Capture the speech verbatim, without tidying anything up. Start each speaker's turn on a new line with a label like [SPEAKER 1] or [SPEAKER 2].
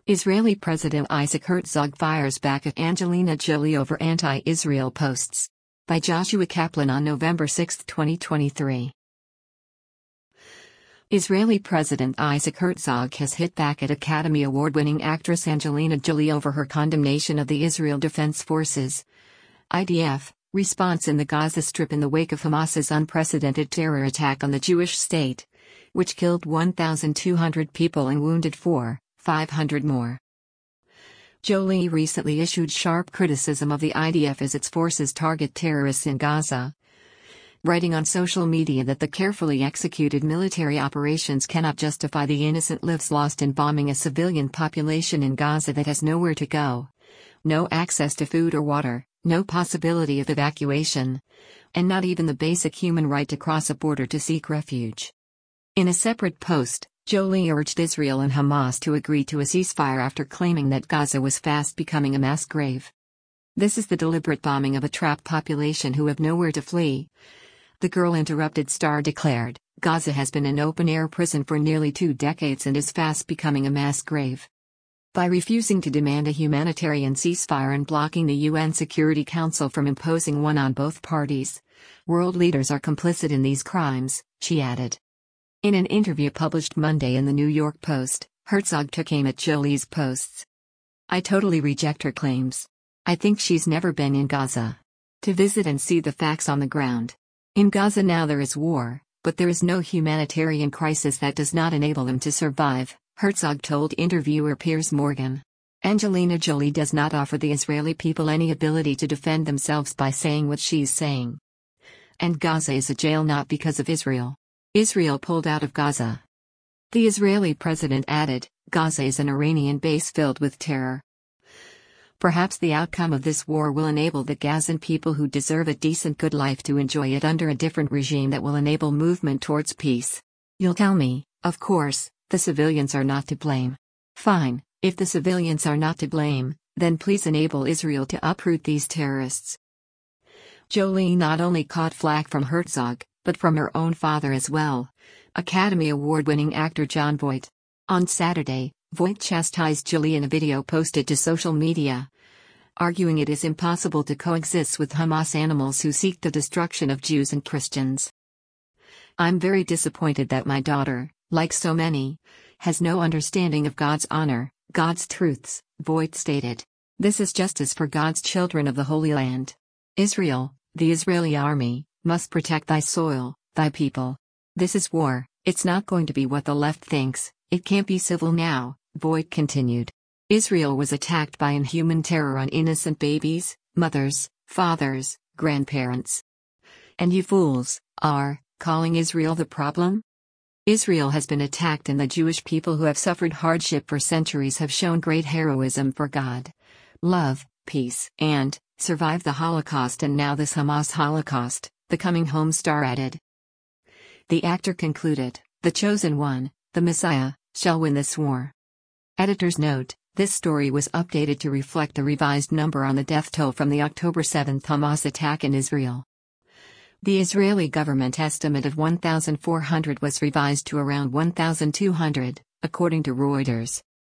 [SPEAKER 1] Israeli President Isaac Herzog fires back at Angelina Jolie over anti-Israel posts. By Joshua Kaplan on November sixth, twenty twenty-three. Israeli President Isaac Herzog has hit back at Academy Award-winning actress Angelina Jolie over her condemnation of the Israel Defense Forces (I D F) response in the Gaza Strip in the wake of Hamas's unprecedented terror attack on the Jewish state, which killed one thousand two hundred people and wounded four thousand five hundred more. Jolie recently issued sharp criticism of the I D F as its forces target terrorists in Gaza, writing on social media that the carefully executed military operations cannot justify the innocent lives lost in bombing a civilian population in Gaza that has nowhere to go, no access to food or water, no possibility of evacuation, and not even the basic human right to cross a border to seek refuge. In a separate post, Jolie urged Israel and Hamas to agree to a ceasefire after claiming that Gaza was fast becoming a mass grave. "This is the deliberate bombing of a trapped population who have nowhere to flee," the Girl Interrupted star declared. "Gaza has been an open-air prison for nearly two decades and is fast becoming a mass grave." By refusing to demand a humanitarian ceasefire and blocking the U N Security Council from imposing one on both parties, world leaders are complicit in these crimes, she added. In an interview published Monday in the New York Post, Herzog took aim at Jolie's posts. "I totally reject her claims. I think she's never been in Gaza to visit and see the facts on the ground. In Gaza now there is war, but there is no humanitarian crisis that does not enable them to survive," Herzog told interviewer Piers Morgan. Angelina Jolie does not offer the Israeli people any ability to defend themselves by saying what she's saying. And Gaza is a jail not because of Israel. Israel pulled out of Gaza. The Israeli president added, "Gaza is an Iranian base filled with terror. Perhaps the outcome of this war will enable the Gazan people who deserve a decent good life to enjoy it under a different regime that will enable movement towards peace. You'll tell me, of course, the civilians are not to blame. Fine, if the civilians are not to blame, then please enable Israel to uproot these terrorists." Jolie not only caught flack from Herzog, but from her own father as well, Academy Award-winning actor Jon Voight. On Saturday, Voight chastised Jolie in a video posted to social media, arguing it is impossible to coexist with Hamas animals who seek the destruction of Jews and Christians. "I'm very disappointed that my daughter, like so many, has no understanding of God's honor, God's truths," Voight stated. "This is justice for God's children of the Holy Land. Israel, the Israeli army, must protect thy soil, thy people. This is war, it's not going to be what the left thinks, it can't be civil now," Voight continued. "Israel was attacked by inhuman terror on innocent babies, mothers, fathers, grandparents. And you fools are calling Israel the problem? Israel has been attacked and the Jewish people who have suffered hardship for centuries have shown great heroism for God, love, peace, and survived the Holocaust, and now this Hamas Holocaust," the Coming Home star added. The actor concluded, "The chosen one, the Messiah, shall win this war." Editor's note: this story was updated to reflect the revised number on the death toll from the October seventh Hamas attack in Israel. The Israeli government estimate of one thousand four hundred was revised to around one thousand two hundred, according to Reuters.